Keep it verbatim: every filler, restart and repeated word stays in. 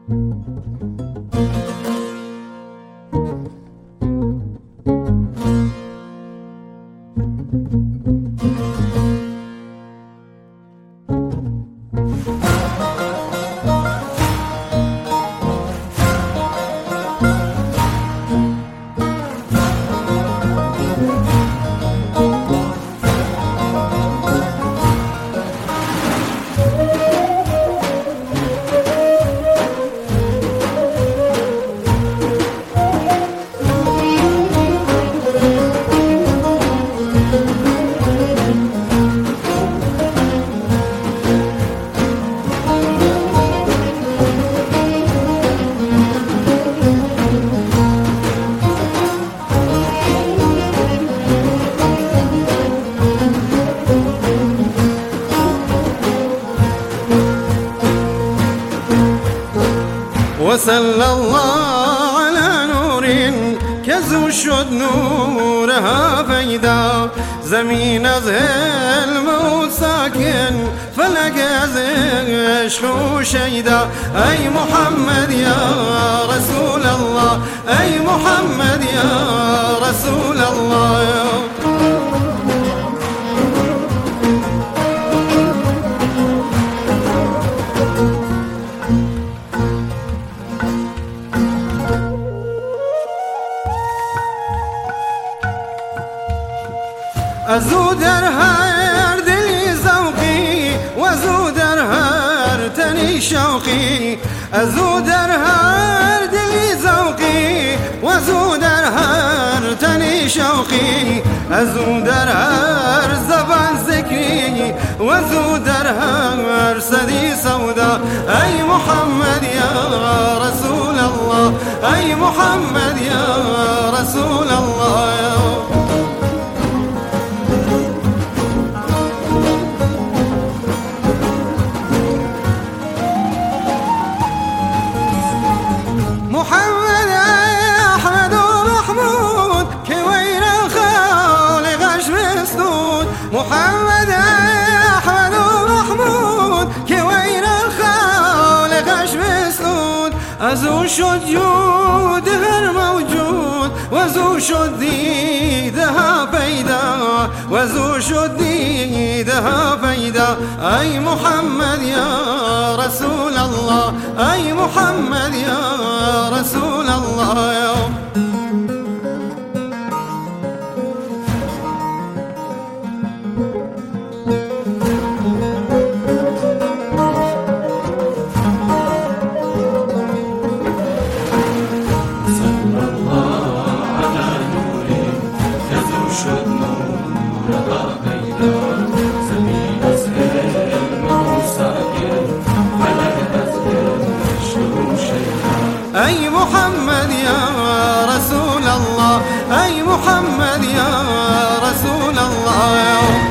وصلى الله على نور كزو شد نورها فيدا زمین از علم و ساکن فلک از عشق و شیدا ای محمد یا رسول الله ای محمد یا رسول الله ازو در هر دلی ذوقی وزو در هر تنی شوقی ازو در هر دلی ذوقی وزو در هر تنی شوقی ازو در هر زبان ذکری وزو در هر صدی سودا ای محمد یا رسول الله ای محمد یا رسول الله محمد احمد و محمود که ویر خالقش بستود محمد احمد و محمود که ویر خالقش بستود ازو شد جود هر موجود وزو شد دیدها پیدا وزو شد دیدها پیدا ای محمد یا رسول الله ای محمد یا رسول الله ای محمد یا رسول الله ای محمد یا رسول الله